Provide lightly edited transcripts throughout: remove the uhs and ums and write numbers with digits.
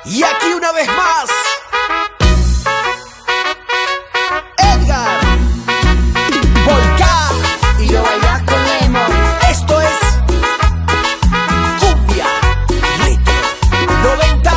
Y aquí una vez más, Edgar, Volcán y yo bailar con Lemon. Esto es Cumbia Retro 90.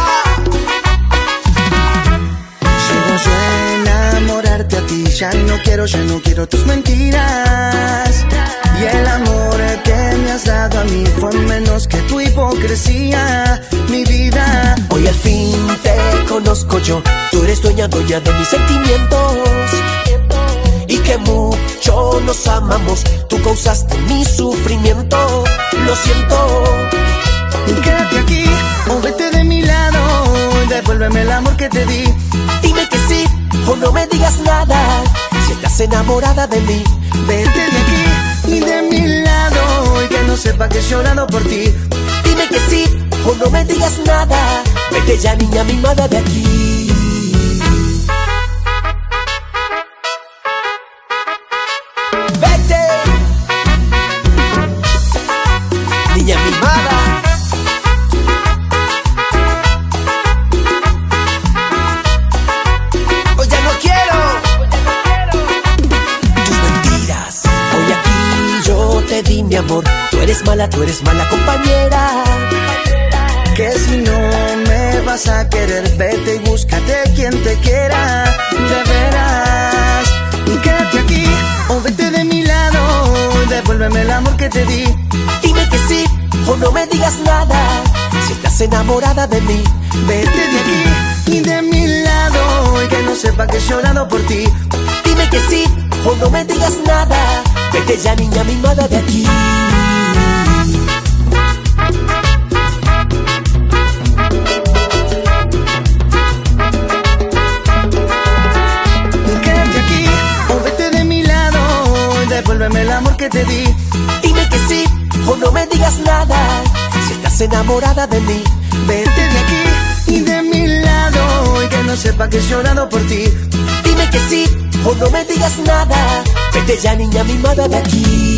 Llego yo a enamorarte a ti, ya no quiero tus mentiras. Y el amor que me has dado a mí fue menos que tu hipocresía, mi vida. Hoy al fin te conozco yo, tú eres dueña de mis sentimientos. Y que mucho nos amamos, tú causaste mi sufrimiento. Lo siento. Quédate aquí o vete de mi lado, devuélveme el amor que te di. Dime que sí o no me digas nada, si estás enamorada de mí. Vete de aquí y de mi lado, y que no sepa que he llorado por ti. Dime que sí o no me digas nada, vete ya, niña mimada, de aquí. Vete, niña mimada. Hoy ya no quiero tus mentiras. Hoy aquí yo te di mi amor. Tú eres mala compañera. Que si no me vas a querer, vete y búscate quien te quiera, de veras. Quédate aquí o vete de mi lado, devuélveme el amor que te di. Dime que sí o no me digas nada, si estás enamorada de mí. Vete de aquí y de mi lado, y que no sepa que he llorado por ti. Dime que sí o no me digas nada, vete ya, niña mimada, de aquí. Quédate aquí o vete de mi lado, devuélveme el amor que te di. Dime que sí o no me digas nada, si estás enamorada de mí. Vete de aquí y de mi lado, y que no sepa que he llorado por ti. Dime que sí o no me digas nada, vete ya, niña mimada, de aquí.